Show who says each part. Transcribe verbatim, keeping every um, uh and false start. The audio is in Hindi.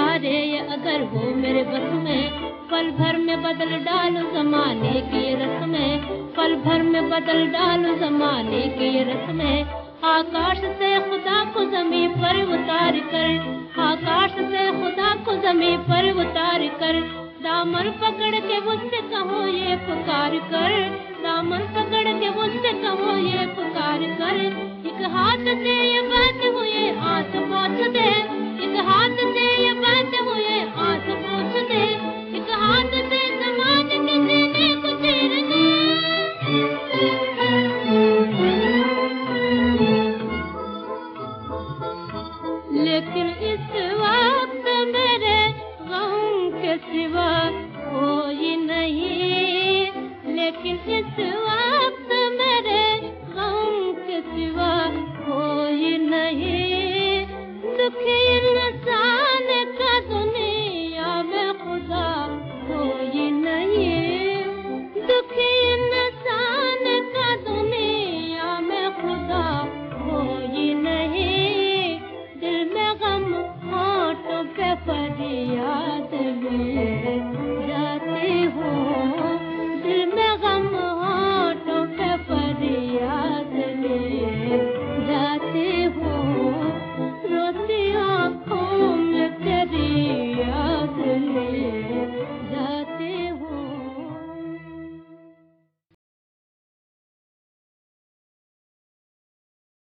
Speaker 1: गुजारे ये अगर हो मेरे बस में, पल भर में बदल डालूं ज़माने की ये रस्में, पल भर में बदल डालूं ज़माने की ये रस्में। आकाश से खुदा को ज़मीं पर उतार कर, आकाश से खुदा को ज़मीं पर उतार कर, दामन पकड़ के मुझसे कहो ये पुकार कर, दामन पकड़ के मुझसे कहो ये पुकार कर। एक हाथ से ये बात हुए आस पहुँच दे, एक हाथ से ये बात हुए आस पहुँच दे, एक हाथ से ज़माने के सीने को चीर दे। लेकिन इस वक्त मेरे गम के सिवा कोई नहीं, लेकिन इस वक्त मेरे गम के सिवा कोई नहीं। दुखी इंसान का दुनिया में खुदा कोई नहीं, दुखी इंसान का दुनिया में खुदा कोई नहीं। दिल में गम होठों पे फरियाद में